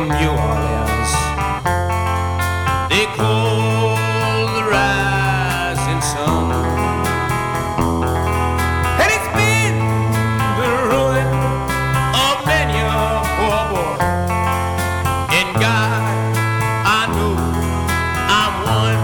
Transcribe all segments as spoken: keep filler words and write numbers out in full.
in New Orleans. They call the rising sun, and it's been the ruin of many a poor boy. And God, I know I'm one.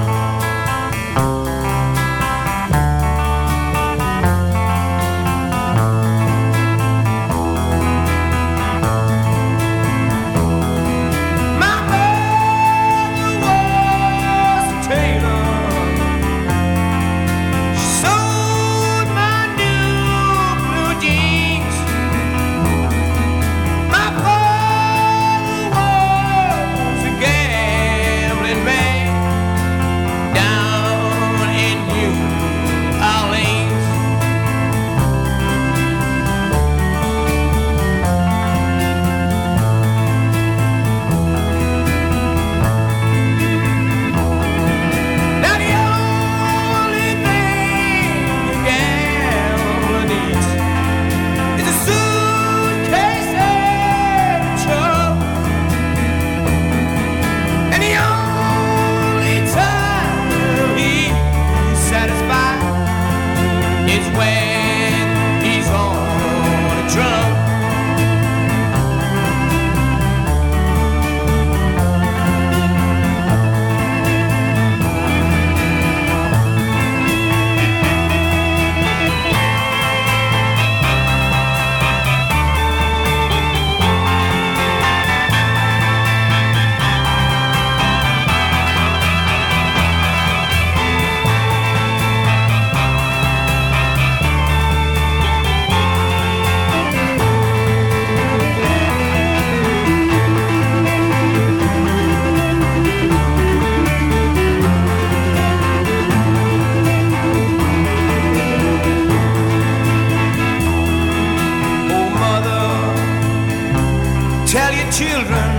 Tell your children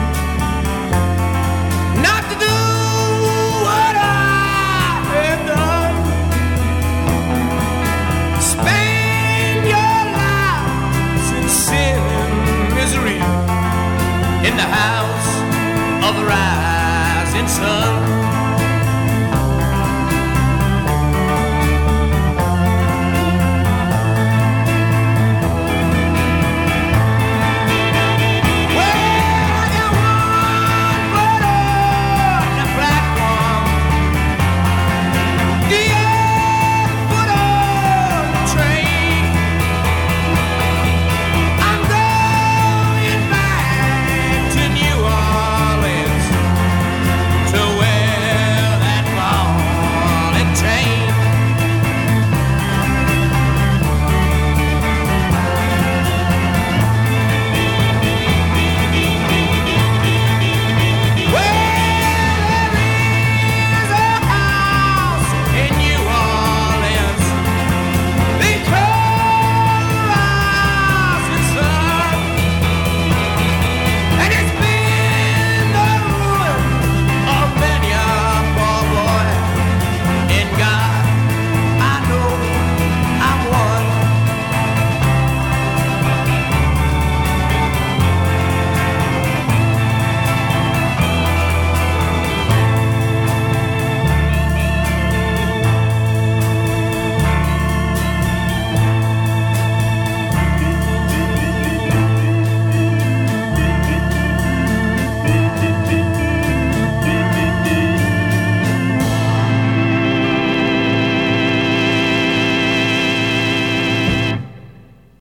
not to do what I have done. Spend your lives in sin and misery in the house of the rising sun.